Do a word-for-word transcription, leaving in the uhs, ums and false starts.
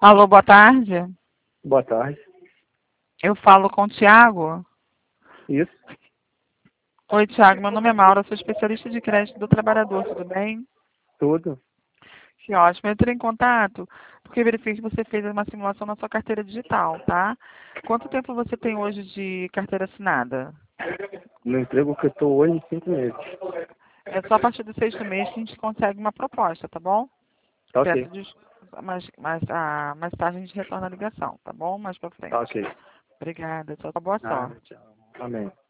Alô, boa tarde. Boa tarde. Eu falo com o Tiago. Isso. Oi, Tiago. Meu nome é Maura, sou especialista de crédito do trabalhador, tudo bem? Tudo. Que ótimo. Eu entrei em contato porque verifiquei que você fez uma simulação na sua carteira digital, tá? Quanto tempo você tem hoje de carteira assinada? No emprego que eu estou hoje, cinco meses. É só a partir do sexto mês que a gente consegue uma proposta, tá bom? Tá Peço ok. desculpa, mas, mas, ah, mais tarde a gente retorna a ligação, tá bom? Mais pra Tá frente. ok. Obrigada. Tchau, boa Ah, sorte. tchau. Amém.